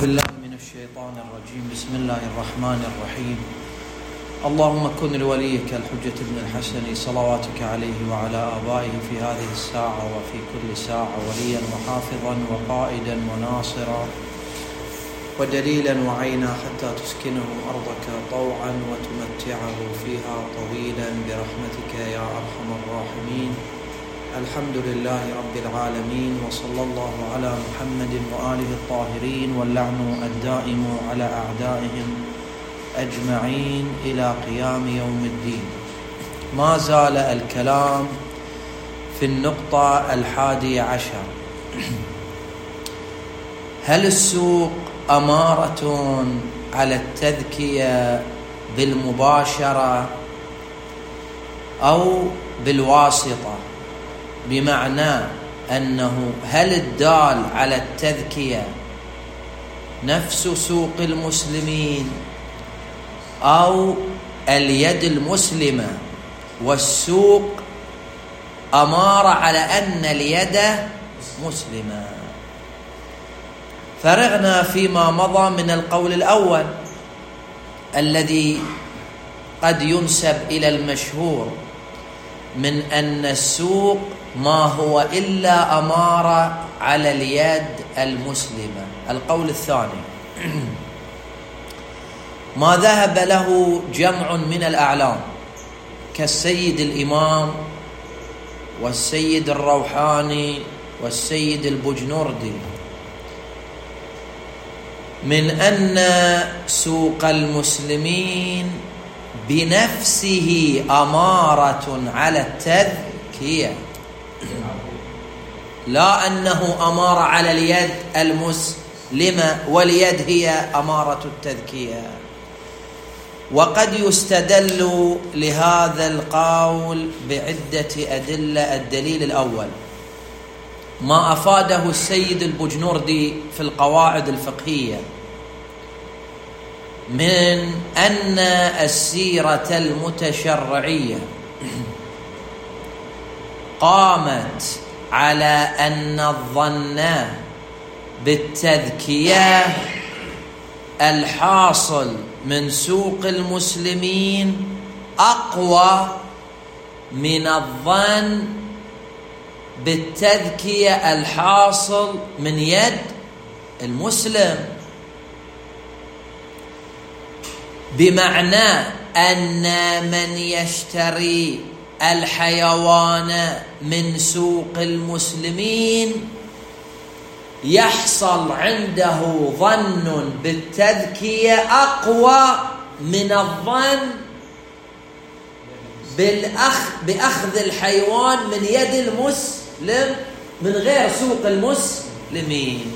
بالله من الشيطان الرجيم. بسم الله الرحمن الرحيم. اللهم كن لوليك الحجة بن الحسن صلواتك عليه وعلى آبائه في هذه الساعة وفي كل ساعة وليا وحافظا وقائدا وناصرا ودليلا وعينا حتى تسكنه أرضك طوعا وتمتعه فيها طويلا برحمتك يا أرحم الراحمين. الحمد لله رب العالمين، وصلى الله على محمد وآله الطاهرين، واللعن الدائم على أعدائهم أجمعين إلى قيام يوم الدين. ما زال الكلام في النقطة 11. هل السوق أمارة على التذكية بالمباشرة أو بالواسطة؟ بمعنى أنه هل الدال على التذكية نفس سوق المسلمين أو اليد المسلمة والسوق أمارة على أن اليد مسلمة؟ فرغنا فيما مضى من القول الأول الذي قد ينسب إلى المشهور من أن السوق ما هو إلا أمارة على اليد المسلمة. القول الثاني ما ذهب له جمع من الأعلام كالسيد الإمام والسيد الروحاني والسيد البجنوردي من أن سوق المسلمين بنفسه أمارة على التذكية، لا أنه أمارة على اليد المسلمة، واليد هي أمارة التذكية. وقد يستدل لهذا القول بعدة أدلة. الدليل الأول ما أفاده السيد البجنوردي في القواعد الفقهية من أن السيرة المتشرعية قامت على أن الظن بالتذكية الحاصل من سوق المسلمين أقوى من الظن بالتذكية الحاصل من يد المسلم، بمعنى أن من يشتري الحيوان من سوق المسلمين يحصل عنده ظن بالتذكية أقوى من الظن بأخذ الحيوان من يد المسلم من غير سوق المسلمين.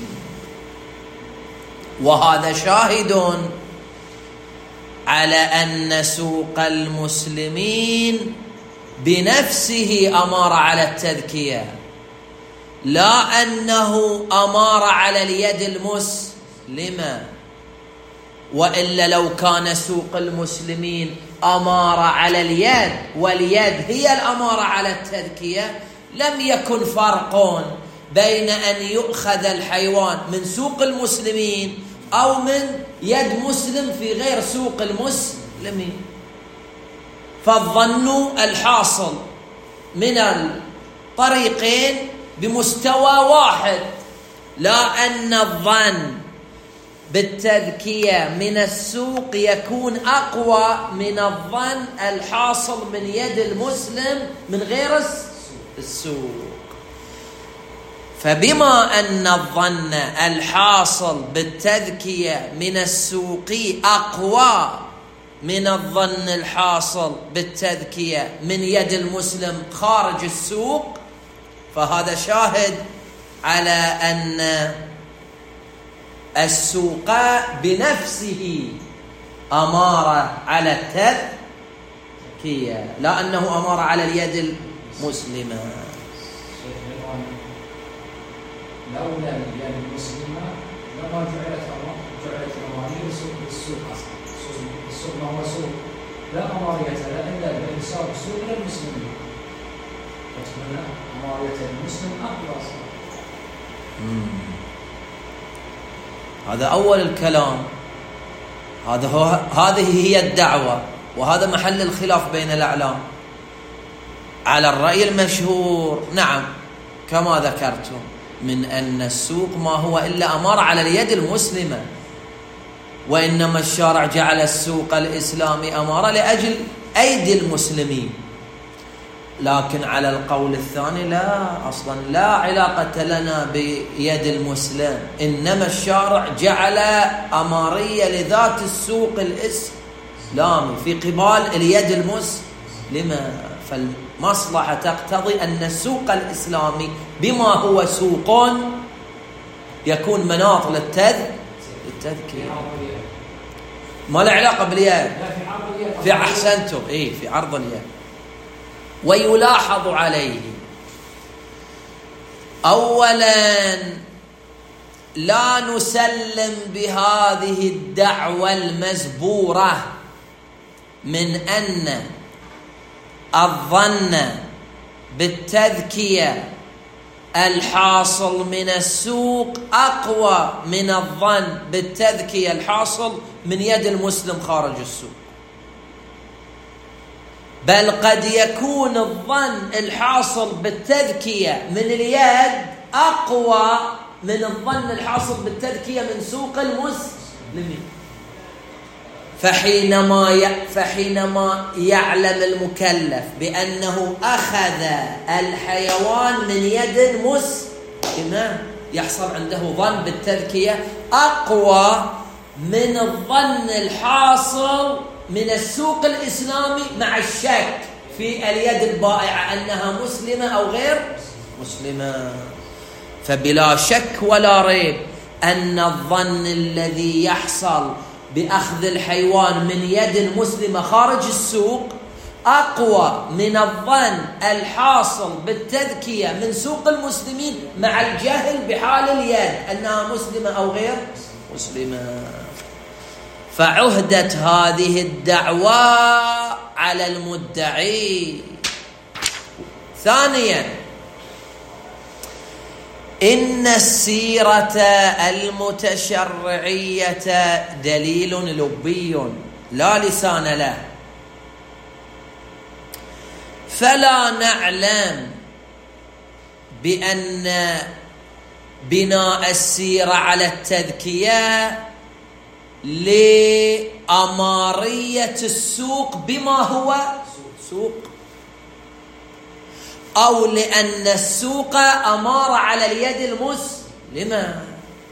وهذا شاهد على أن سوق المسلمين بنفسه أمارة على التذكية، لا أنه أمارة على اليد المسلمة. وإلا لو كان سوق المسلمين أمارة على اليد واليد هي الأمارة على التذكية لم يكن فرق بين أن يؤخذ الحيوان من سوق المسلمين أو من يد مسلم في غير سوق المسلمين. فالظن الحاصل من الطريقين بمستوى واحد، لا أن الظن بالتذكية من السوق يكون أقوى من الظن الحاصل من يد المسلم من غير السوق. فبما أن الظن الحاصل بالتذكية من السوق أقوى من الظن الحاصل بالتذكية من يد المسلم خارج السوق، فهذا شاهد على أن السوق بنفسه أمارة على التذكية، لا أنه أمارة على اليد المسلمة. لولا اليد المسلمة لما جعلت أمارية السوق أصلا. السوق ما هو سوق لا أمارية لا إلا بإنساب السوق للمسلمين، فتكون أمارية المسلم أقوى. هذا أول الكلام، هذه هي الدعوة، وهذا محل الخلاف بين الأعلام. على الرأي المشهور نعم كما ذكرتم من أن السوق ما هو إلا أمارة على اليد المسلمة، وإنما الشارع جعل السوق الإسلامي أمارة لأجل أيدي المسلمين. لكن على القول الثاني لا، أصلا لا علاقة لنا بيد المسلم، إنما الشارع جعل أمارية لذات السوق الإسلامي في قبال اليد المسلمة. فالمصلحة تقتضي أن السوق الإسلامي بما هو سوق يكون مناط للتذكير، ما له علاقة باليد، في أحسنتم في عرض اليد. ويلاحظ عليه أولا لا نسلم بهذه الدعوة المزبورة من أن الظن بالتذكية الحاصل من السوق أقوى من الظن بالتذكية الحاصل من يد المسلم خارج السوق، بل قد يكون الظن الحاصل بالتذكية من اليد أقوى من الظن الحاصل بالتذكية من سوق المسلمين. فحينما يعلم المكلف بأنه أخذ الحيوان من يد مسلمة يحصل عنده ظن بالتذكية أقوى من الظن الحاصل من السوق الإسلامي مع الشك في اليد البائعة أنها مسلمة أو غير مسلمة. فبلا شك ولا ريب أن الظن الذي يحصل بأخذ الحيوان من يد المسلمة خارج السوق أقوى من الظن الحاصل بالتذكية من سوق المسلمين مع الجهل بحال اليد أنها مسلمة أو غير مسلمة. فعهدت هذه الدعوة على المدعي. ثانيا إن السيرة المتشرعية دليل لبي لا لسان له، فلا نعلم بأن بناء السيرة على التذكية لأمارية السوق بما هو سوق، أو لأن السوق أمارة على اليد المسلمة.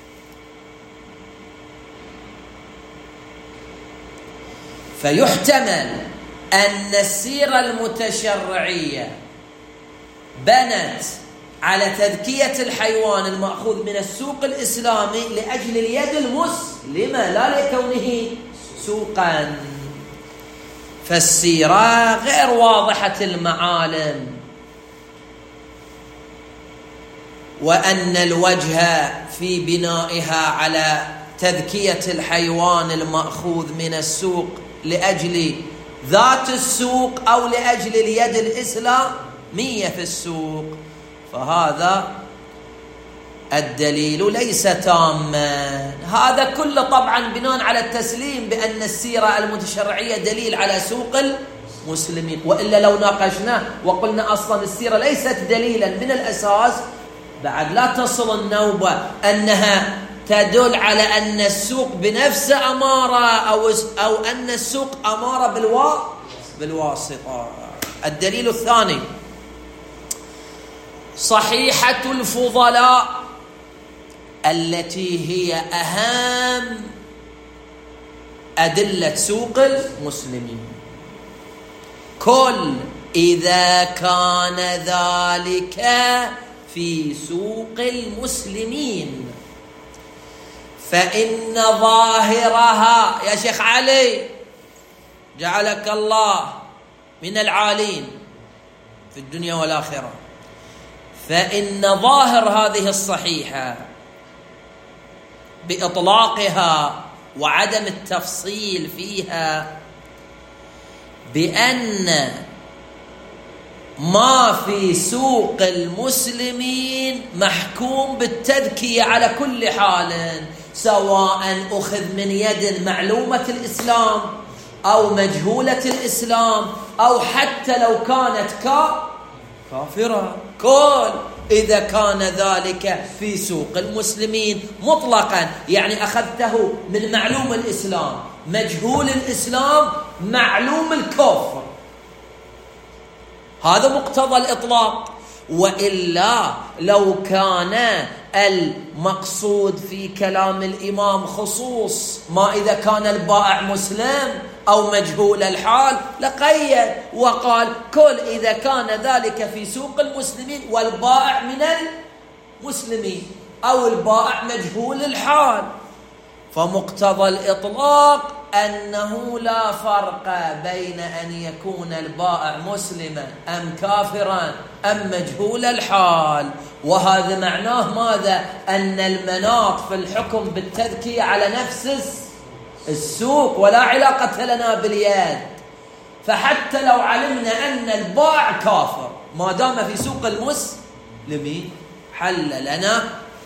فيحتمل أن السيرة المتشرعية بنت على تذكية الحيوان المأخوذ من السوق الإسلامي لأجل اليد المسلمة لا لكونه سوقا. فالسيرة غير واضحة المعالم، وأن الوجه في بنائها على تذكية الحيوان المأخوذ من السوق لأجل ذات السوق أو لأجل اليد الإسلامية في السوق، فهذا الدليل ليس تاما. هذا كله طبعا بناء على التسليم بأن السيرة المتشرعية دليل على سوق المسلمين، وإلا لو ناقشناه وقلنا أصلا السيرة ليست دليلا من الأساس بعد لا تصل النوبة أنها تدل على أن السوق بنفسه أمارة أو أن السوق أمارة بالواسطة. الدليل الثاني صحيحة الفضلاء التي هي أهم أدلة سوق المسلمين. كل إذا كان ذلك في سوق المسلمين فإن ظاهرها يا شيخ علي جعلك الله من العالين في الدنيا والآخرة، فإن ظاهر هذه الصحيحة بإطلاقها وعدم التفصيل فيها بأن ما في سوق المسلمين محكوم بالتذكية على كل حال، سواء أخذ من يد معلومة الإسلام أو مجهولة الإسلام أو حتى لو كانت كافرة، كل إذا كان ذلك في سوق المسلمين مطلقا، يعني أخذته من معلوم الإسلام، مجهول الإسلام، معلوم الكفر، هذا مقتضى الإطلاق. وإلا لو كان المقصود في كلام الإمام خصوص ما إذا كان البائع مسلم أو مجهول الحال لقيد وقال كل إذا كان ذلك في سوق المسلمين والبائع من المسلمين أو البائع مجهول الحال. فمقتضى الإطلاق أنه لا فرق بين أن يكون البائع مسلما أم كافرا أم مجهول الحال. وهذا معناه ماذا؟ أن المناط في الحكم بالتذكية على نفس السوق ولا علاقة لنا باليد. فحتى لو علمنا أن البائع كافر ما دام في سوق المسلمين حل لنا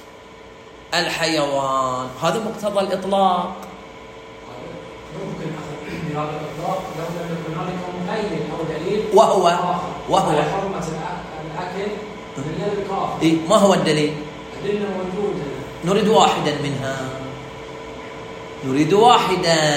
الحيوان. هذا مقتضى الإطلاق. ممكن أخذ بهذا الإطلاق لو لم يكن هناك مقيد أو دليل وهو على حرمة الأكل من يد الكافر. إيه؟ ما هو الدليل؟ الدليل موجود. نريد واحدا منها، نريد واحدا.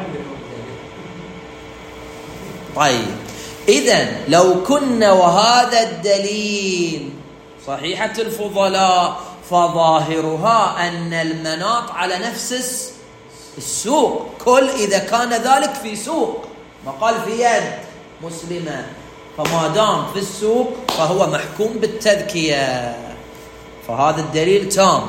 طيب إذن لو كنا وهذا الدليل صحيحة الفضلاء فظاهرها أن المناط على نفس السوق، كل إذا كان ذلك في سوق، ما قال في يد مسلمة، فما دام في السوق فهو محكوم بالتذكية، فهذا الدليل تام.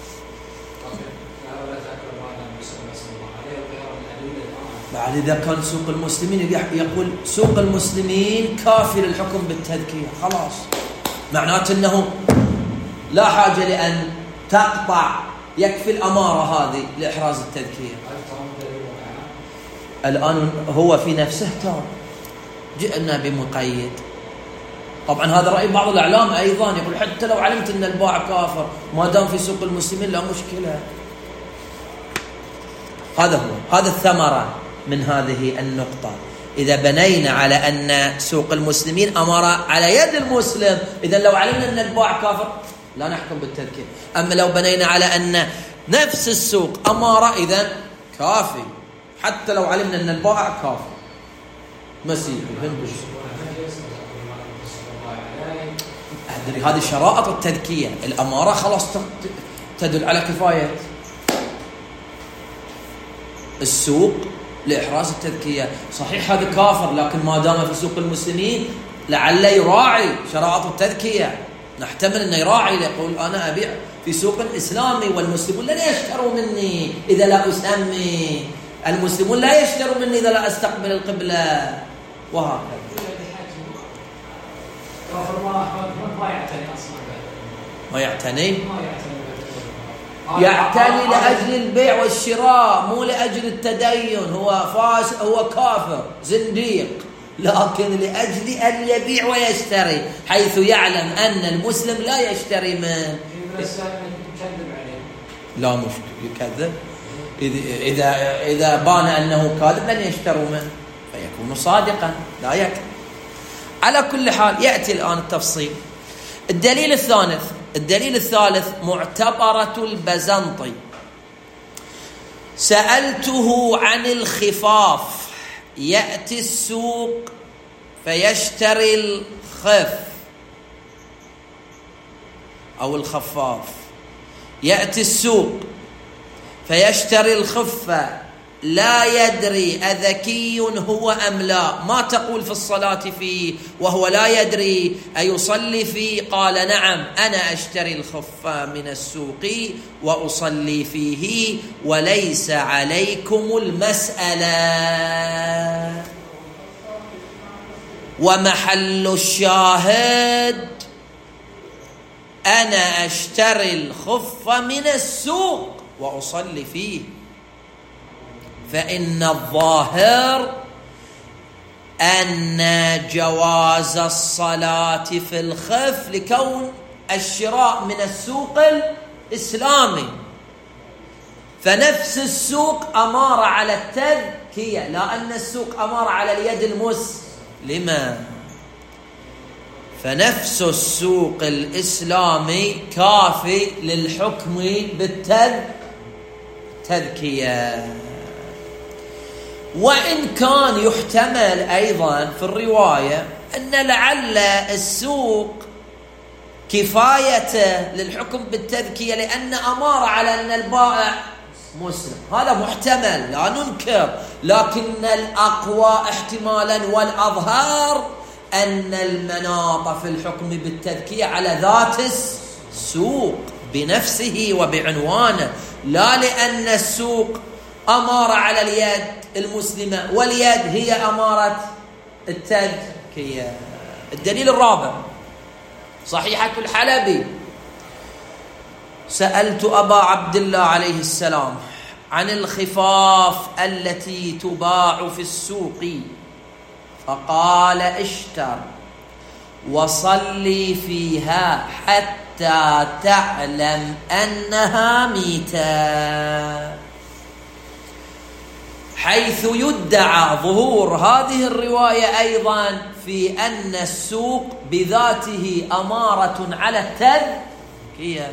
بعد إذا كان سوق المسلمين يقول سوق المسلمين كافي للحكم بالتذكية، خلاص معناته أنه لا حاجة لأن تقطع، يكفي الأمارة هذه لإحراز التذكية. الآن هو في نفسه تام، جئنا بمقيد. طبعا هذا رأي بعض الأعلام أيضا، يقول حتى لو علمت أن البائع كافر ما دام في سوق المسلمين لا مشكلة. هذا هو، هذا الثمرة من هذه النقطة. إذا بنينا على أن سوق المسلمين أمارة على يد المسلم، إذا لو علمنا أن البائع كافر لا نحكم بالتذكير. أما لو بنينا على أن نفس السوق أمارة إذا كافي، حتى لو علمنا أن البائع كافر مسيحي هندوسي. أدري هذه شرائط التذكية، الأمارة خلاص تدل على كفاية السوق لإحراز التذكية. صحيح هذا كافر، لكن ما دام في سوق المسلمين لعل يراعي شرائط التذكية، نحتمل أنه يراعي، يقول أنا أبيع في سوق إسلامي والمسلمون لن يشتروا مني إذا لا أسمي، المسلمون لا يشتروا مني إذا لا أستقبل القبلة، وهكذا. ما يعتني يعتني لأجل البيع والشراء، مو لأجل التدين. هو كافر زنديق، لكن لأجل أن يبيع ويشتري، حيث يعلم أن المسلم لا يشتري منه. لا مش يكذب، إذا بان أنه كاذب لن يشتروا منه فيكون صادقا لا يكذب. على كل حال يأتي الآن التفصيل. الدليل الثالث معتبرة البزنطي. سألته عن الخفاف، يأتي السوق فيشتري الخف أو الخفاف، يأتي السوق فيشتري الخفة، لا يدري أذكي هو أم لا، ما تقول في الصلاة فيه وهو لا يدري أيصلي فيه؟ قال نعم أنا أشتري الخفة من السوق وأصلي فيه وليس عليكم المسألة. ومحل الشاهد أنا أشتري الخفة من السوق وأصلي فيه، فإن الظاهر أن جواز الصلاة في الخف لكون الشراء من السوق الإسلامي، فنفس السوق أمارة على التذكية، لا أن السوق أمارة على اليد المسلمة. فنفس السوق الإسلامي كافي للحكم بالتذكية. وإن كان يحتمل أيضا في الرواية أن لعل السوق كفايته للحكم بالتذكية لأن أمارة على أن البائع مسلم، هذا محتمل لا ننكر، لكن الأقوى احتمالا والأظهر أن المناط في الحكم بالتذكية على ذات السوق بنفسه وبعنوانه، لا لأن السوق أمارة على اليد المسلمة واليد هي أمارة التذكية. الدليل الرابع صحيحة الحلبي: سألت أبا عبد الله عليه السلام عن الخفاف التي تباع في السوق فقال: اشتر وصلي فيها حتى تعلم أنها ميتة، حيث يدعى ظهور هذه الرواية أيضا في أن السوق بذاته أمارة على التذكية.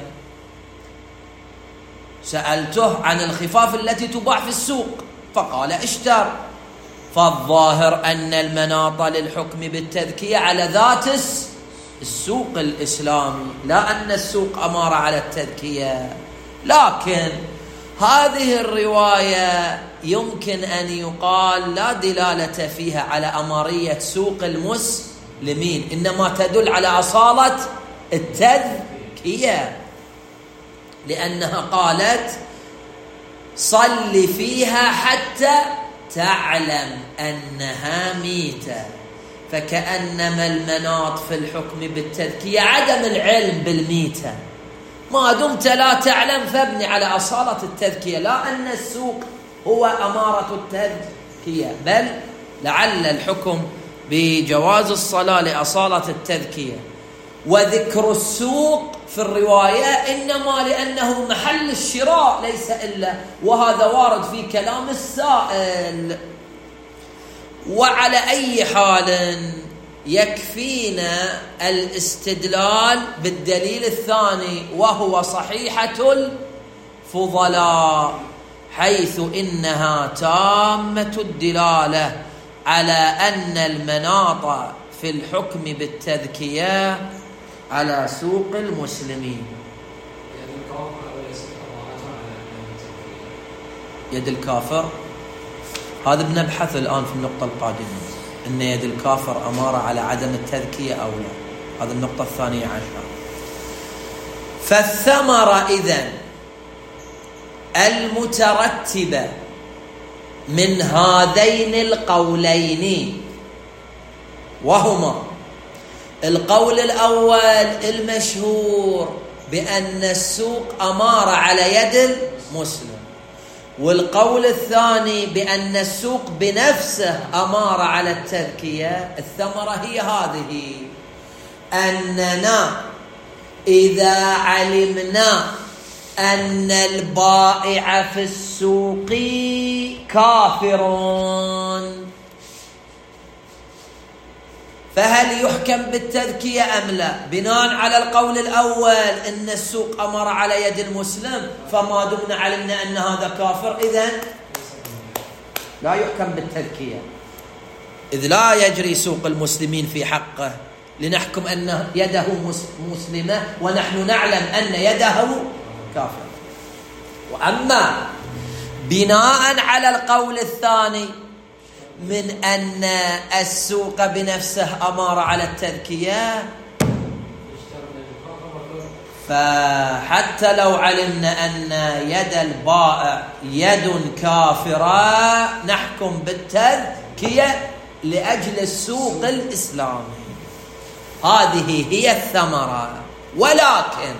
سألته عن الخفاف التي تباع في السوق فقال: اشتر. فالظاهر أن المناط للحكم بالتذكية على ذات السوق الإسلامي، لا أن السوق أمارة على التذكية. لكن هذه الرواية يمكن أن يقال لا دلالة فيها على أمارية سوق المسلمين، إنما تدل على أصالة التذكية، لأنها قالت: صل فيها حتى تعلم أنها ميتة، فكأنما المناط في الحكم بالتذكية عدم العلم بالميتة، ما دمت لا تعلم فابني على أصالة التذكية، لا أن السوق هو أمارة التذكية، بل لعل الحكم بجواز الصلاة لأصالة التذكية. وذكر السوق في الرواية إنما لأنه محل الشراء ليس إلا، وهذا وارد في كلام السائل. وعلى أي حال يكفينا الاستدلال بالدليل الثاني وهو صحيحة الفضلاء، حيث إنها تامة الدلالة على أن المناط في الحكم بالتذكية على سوق المسلمين. يد الكافر هذا بنبحث الآن في النقطة القادمة، أن يد الكافر أمارة على عدم التذكية أو لا، هذا النقطة الثانية عشرة. فالثمرة إذن المترتبة من هذين القولين، وهما القول الأول المشهور بأن السوق أمارة على يد المسلم، والقول الثاني بأن السوق بنفسه أمارة على التذكية، الثمرة هي هذه: أننا إذا علمنا أن البائع في السوق كافر فهل يحكم بالتذكية أم لا؟ بناء على القول الأول أن السوق أمر على يد المسلم، فما دمنا علمنا أن هذا كافر إذن لا يحكم بالتذكية، إذ لا يجري سوق المسلمين في حقه لنحكم أن يده مسلمة ونحن نعلم أن يده كافر. وأما بناء على القول الثاني من أن السوق بنفسه أمارة على التذكية، فحتى لو علمنا أن يد البائع يد كافرة نحكم بالتذكية لأجل السوق الإسلامي. هذه هي الثمرة. ولكن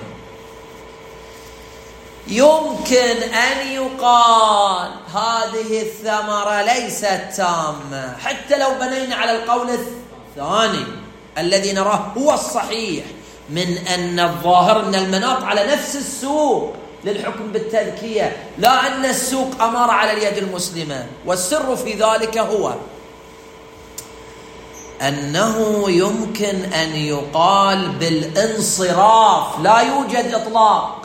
يمكن أن يقال هذه الثمرة ليست تامة، حتى لو بنينا على القول الثاني الذي نراه هو الصحيح، من أن الظاهر أن المناط على نفس السوق للحكم بالتذكية، لا أن السوق أمارة على اليد المسلمة. والسر في ذلك هو أنه يمكن أن يقال بالانصراف، لا يوجد إطلاق.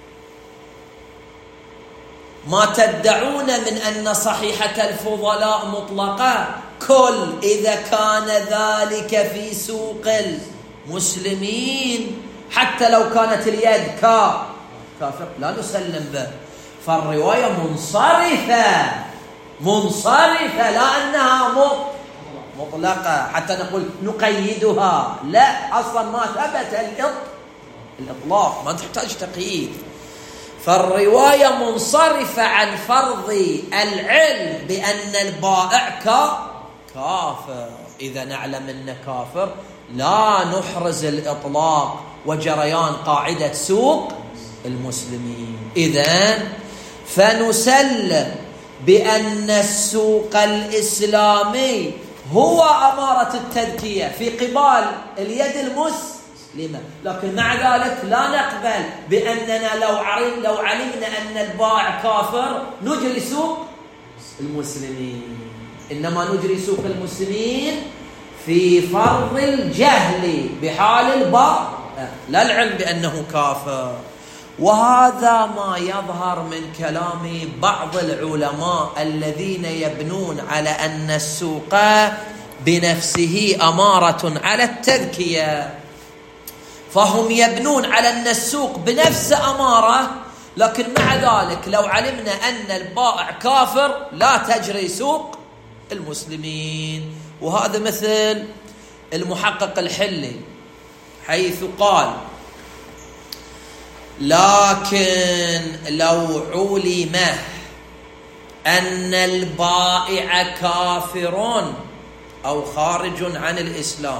ما تدعون من أن صحيحة الفضلاء مطلقة كل إذا كان ذلك في سوق المسلمين، حتى لو كانت اليد كافر لا نسلم به. فالرواية منصرفة لا أنها مطلقة حتى نقول نقيدها، لا، أصلا ما ثبت الإطلاق، ما تحتاج تقييد. فالرواية منصرفة عن فرض العلم بأن البائع كافر. إذا نعلم أنه كافر لا نحرز الإطلاق وجريان قاعدة سوق المسلمين. إذن فنسلم بأن السوق الإسلامي هو أمارة التذكية في قبال اليد المسلمة، لكن مع ذلك لا نقبل بأننا لو علمنا أن البائع كافر نجري سوق المسلمين، إنما نجري سوق المسلمين في فرض الجهل بحال البائع، لا العلم بأنه كافر. وهذا ما يظهر من كلام بعض العلماء الذين يبنون على أن السوق بنفسه أمارة على التذكية، فهم يبنون على أن السوق بنفسه أمارة، لكن مع ذلك لو علمنا أن البائع كافر لا تجري سوق المسلمين. وهذا مثل المحقق الحلي حيث قال: لكن لو علم أن البائع كافر أو خارج عن الإسلام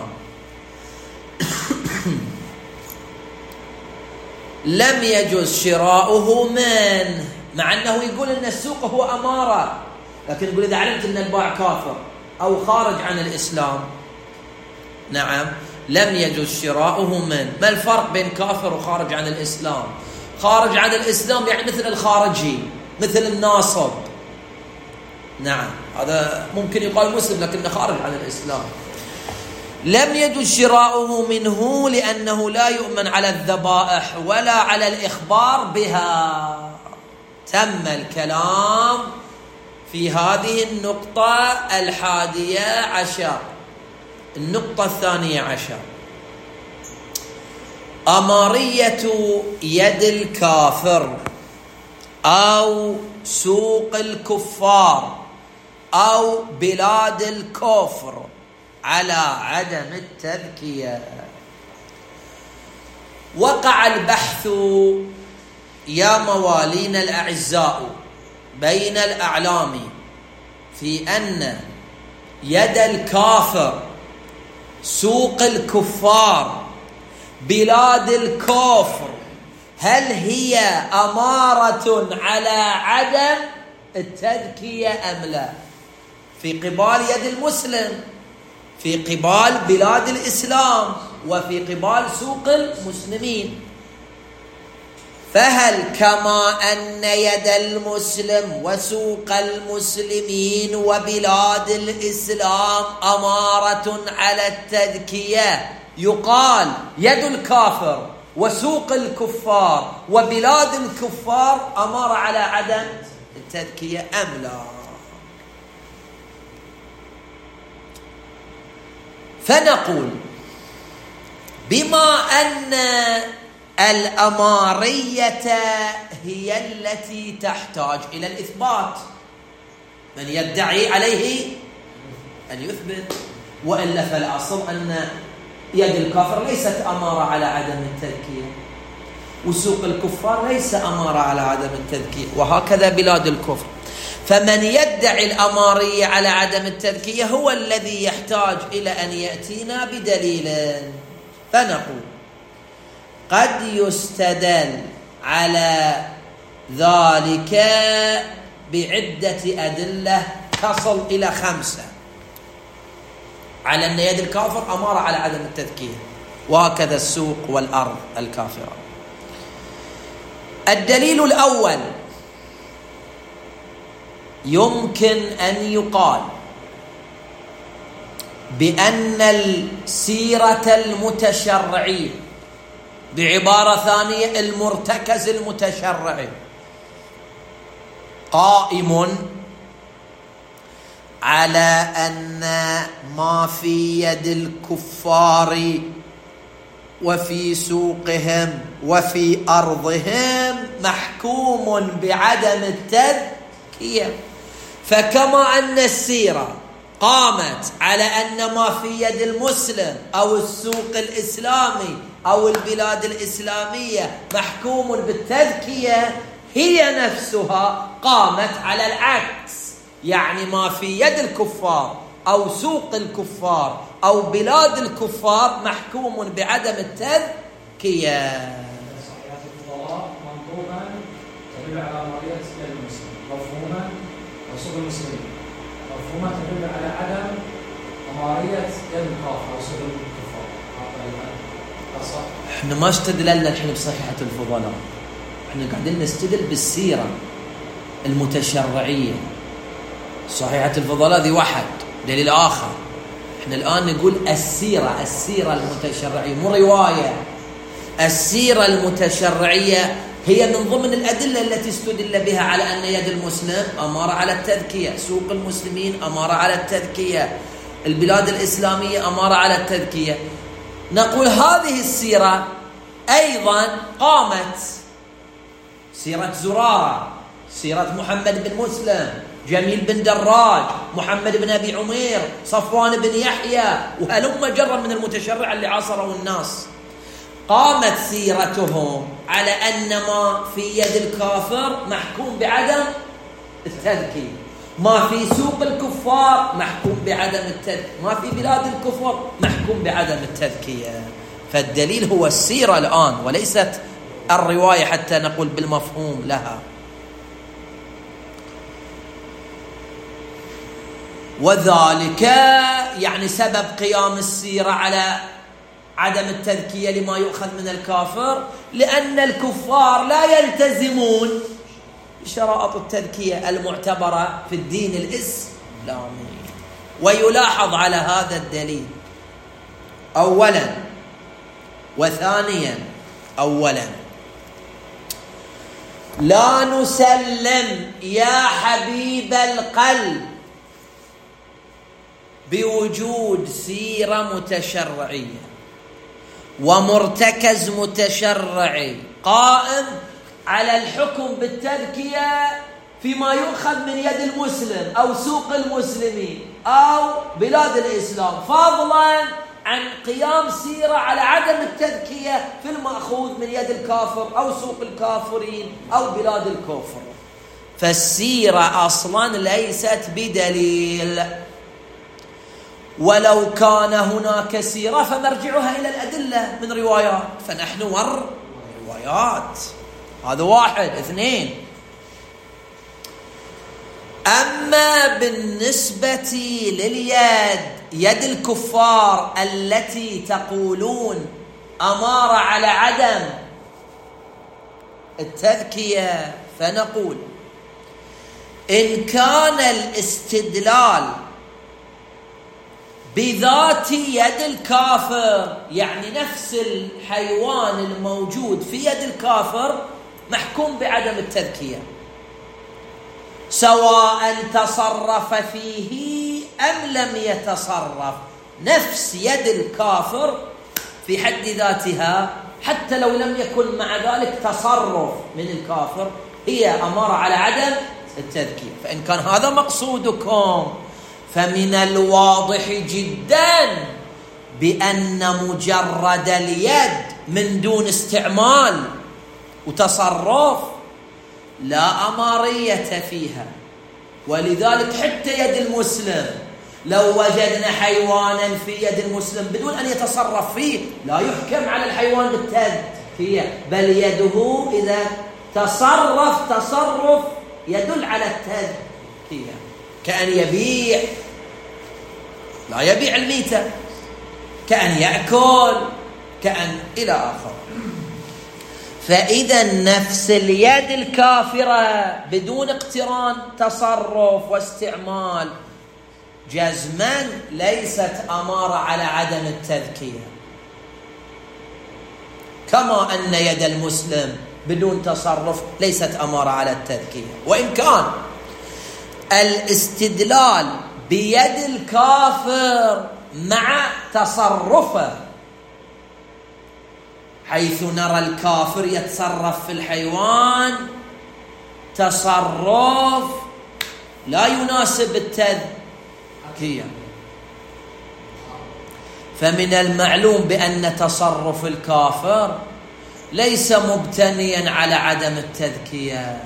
لم يجوز شراؤه منه، مع أنه يقول أن السوق هو أمارة، لكن يقول إذا علمت أن البائع كافر أو خارج عن الإسلام، نعم، لم يجوز شراؤه منه. ما الفرق بين كافر وخارج عن الإسلام؟ خارج عن الإسلام يعني مثل الخارجي، مثل الناصب، نعم، هذا ممكن يقال مسلم لكنه خارج عن الإسلام. لم يجوز شراؤه منه لأنه لا يؤمن على الذبائح ولا على الإخبار بها. تم الكلام في هذه النقطة 11. النقطة 12: أمارية يد الكافر أو سوق الكفار أو بلاد الكفر على عدم التذكية. وقع البحث يا موالين الأعزاء بين الأعلام في أن يد الكافر، سوق الكفار، بلاد الكفر، هل هي أمارة على عدم التذكية أم لا؟ في قبال يد المسلم، في قبال بلاد الإسلام، وفي قبال سوق المسلمين. فهل كما أن يد المسلم وسوق المسلمين وبلاد الإسلام أمارة على التذكية يقال يد الكافر وسوق الكفار وبلاد الكفار أمارة على عدم التذكية أم لا؟ فنقول بما أن الأمارية هي التي تحتاج إلى الإثبات، من يدعي عليه أن يثبت، وإلا فالأصل أن يد الكافر ليست أمارة على عدم التذكية، وسوق الكفار ليس أمارة على عدم التذكية، وهكذا بلاد الكفر. فمن يدعي الأمارية على عدم التذكية هو الذي يحتاج إلى أن يأتينا بدليل. فنقول قد يستدل على ذلك بعدة أدلة تصل إلى 5 على أن يد الكافر أمارة على عدم التذكية، وهكذا السوق والأرض الكافرة. الدليل الأول: يمكن أن يقال بأن السيرة المتشرعية، بعبارة ثانية المرتكز المتشرعي، قائم على أن ما في يد الكفار وفي سوقهم وفي أرضهم محكوم بعدم التذكية. فكما أن السيرة قامت على أن ما في يد المسلم أو السوق الإسلامي أو البلاد الإسلامية محكوم بالتذكية، هي نفسها قامت على العكس، يعني ما في يد الكفار أو سوق الكفار أو بلاد الكفار محكوم بعدم التذكية. صحيحة الفضلاء منظوما تدل على أمارية يد المسلم، مفهوما وسوق المسلمين مفهوما تدل على عدم أمارية يد الكافر أو سوق الكفار. احنا ما استدللنا الحين بصحيحة الفضلاء، احنا قاعدين نستدل بالسيرة المتشرعية. صحيحة الفضلاء ذي واحد، دليل آخر. احنا الآن نقول السيرة المتشرعية، مو رواية. السيرة المتشرعية هي من ضمن الأدلة التي استدل بها على أن يد المسلم أمارة على التذكية، سوق المسلمين أمارة على التذكية، البلاد الإسلامية أمارة على التذكية. نقول هذه السيرة أيضا قامت، سيرة زرارة، سيرة محمد بن مسلم، جميل بن دراج، محمد بن أبي عمير، صفوان بن يحيى، وهلم جرا من المتشرع اللي عاصروا الناس. قامت سيرتهم على أن ما في يد الكافر محكوم بعدم التذكية، ما في سوق الكفار محكوم بعدم التذكية، ما في بلاد الكفر محكوم بعدم التذكية. فالدليل هو السيرة الآن وليست الرواية حتى نقول بالمفهوم لها. وذلك يعني سبب قيام السيرة على عدم التذكية لما يؤخذ من الكافر، لأن الكفار لا يلتزمون بشرائط التذكية المعتبرة في الدين الإسلامي. ويلاحظ على هذا الدليل أولا وثانيا: أولا، لا نسلم يا حبيب القلب بوجود سيرة متشرعية ومرتكز متشرعي قائم على الحكم بالتذكية فيما يؤخذ من يد المسلم أو سوق المسلمين أو بلاد الإسلام، فضلا عن قيام سيرة على عدم التذكية في المأخوذ من يد الكافر أو سوق الكافرين أو بلاد الكفر. فالسيرة أصلا ليست بدليل، ولو كان هناك سيرة فمرجعها إلى الأدلة من روايات، فنحن روايات. هذا واحد. اثنين: أما بالنسبة لليد، يد الكفار التي تقولون أمارة على عدم التذكية، فنقول إن كان الاستدلال بذات يد الكافر، يعني نفس الحيوان الموجود في يد الكافر محكوم بعدم التذكية، سواء تصرف فيه أم لم يتصرف، نفس يد الكافر في حد ذاتها حتى لو لم يكن مع ذلك تصرف من الكافر هي أمارة على عدم التذكية. فإن كان هذا مقصودكم فمن الواضح جدا بأن مجرد اليد من دون استعمال وتصرف لا أمارية فيها. ولذلك حتى يد المسلم لو وجدنا حيوانا في يد المسلم بدون أن يتصرف فيه لا يحكم على الحيوان بالتذكية، بل يده إذا تصرف يدل على التذكية، كأن يبيع لا يبيع الميتة، كأن يأكل، كأن إلى آخر. فإذا نفس اليد الكافرة بدون اقتران تصرف واستعمال جزما ليست أمارة على عدم التذكية، كما أن يد المسلم بدون تصرف ليست أمارة على التذكية. وإن كان الاستدلال بيد الكافر مع تصرفه، حيث نرى الكافر يتصرف في الحيوان تصرف لا يناسب التذكية، فمن المعلوم بأن تصرف الكافر ليس مبتنيا على عدم التذكية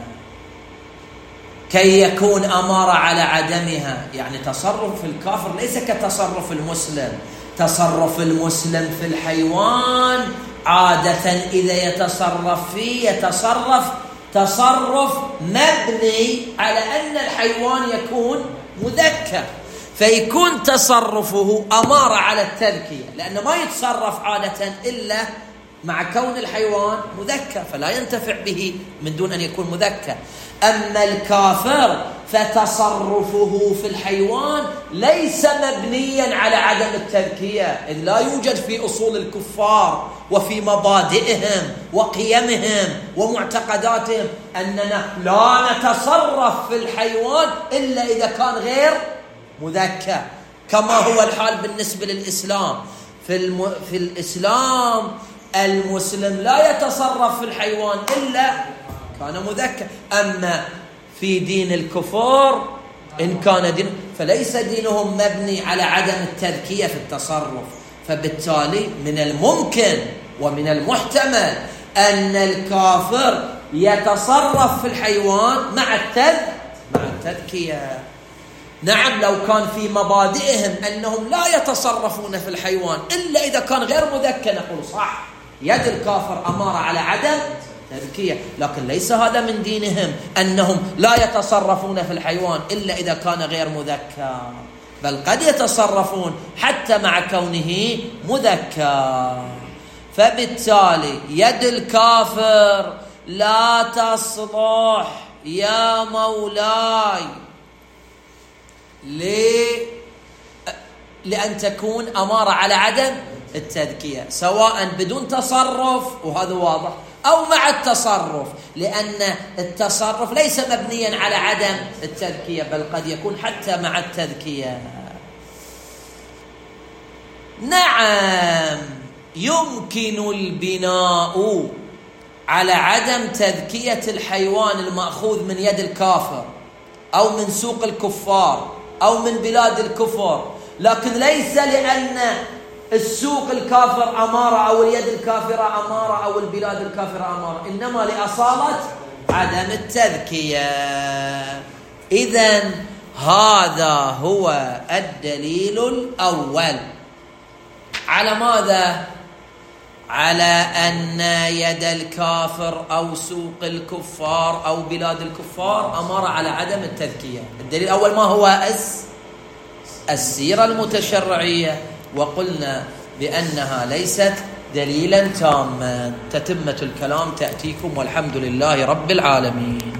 كي يكون أمارة على عدمها. يعني تصرف الكافر ليس كتصرف المسلم. تصرف المسلم في الحيوان عادة إذا يتصرف فيه يتصرف تصرف مبني على أن الحيوان يكون مذكر، فيكون تصرفه أمارة على التذكية، لأنه ما يتصرف عادة إلا مع كون الحيوان مذكر، فلا ينتفع به من دون أن يكون مذكر. أما الكافر فتصرفه في الحيوان ليس مبنيا على عدم التذكية، إذ لا يوجد في أصول الكفار وفي مبادئهم وقيمهم ومعتقداتهم أننا لا نتصرف في الحيوان إلا إذا كان غير مذكر، كما هو الحال بالنسبة للإسلام. في الإسلام المسلم لا يتصرف في الحيوان إلا كان مذكر. أما في دين الكفار إن كان دين فليس دينهم مبني على عدم التذكية في التصرف، فبالتالي من الممكن ومن المحتمل أن الكافر يتصرف في الحيوان مع التذكية. نعم، لو كان في مبادئهم أنهم لا يتصرفون في الحيوان إلا إذا كان غير مذكر نقول صح، يد الكافر أمارة على عدم تذكية، لكن ليس هذا من دينهم أنهم لا يتصرفون في الحيوان إلا إذا كان غير مذكر، بل قد يتصرفون حتى مع كونه مذكر. فبالتالي يد الكافر لا تصلح يا مولاي لأن تكون أمارة على عدم التذكية، سواء بدون تصرف وهذا واضح أو مع التصرف، لأن التصرف ليس مبنيا على عدم التذكية بل قد يكون حتى مع التذكية. نعم، يمكن البناء على عدم تذكية الحيوان المأخوذ من يد الكافر أو من سوق الكفار أو من بلاد الكفر، لكن ليس لأن السوق الكافر أمارة أو اليد الكافرة أمارة أو البلاد الكافرة أمارة، إنما لأصالة عدم التذكية. إذن هذا هو الدليل الأول. على ماذا؟ على أن يد الكافر أو سوق الكفار أو بلاد الكفار أمارة على عدم التذكية. الدليل الأول ما هو؟ السيرة المتشرعية، وقلنا بأنها ليست دليلا تاما. تتمة الكلام تأتيكم، والحمد لله رب العالمين.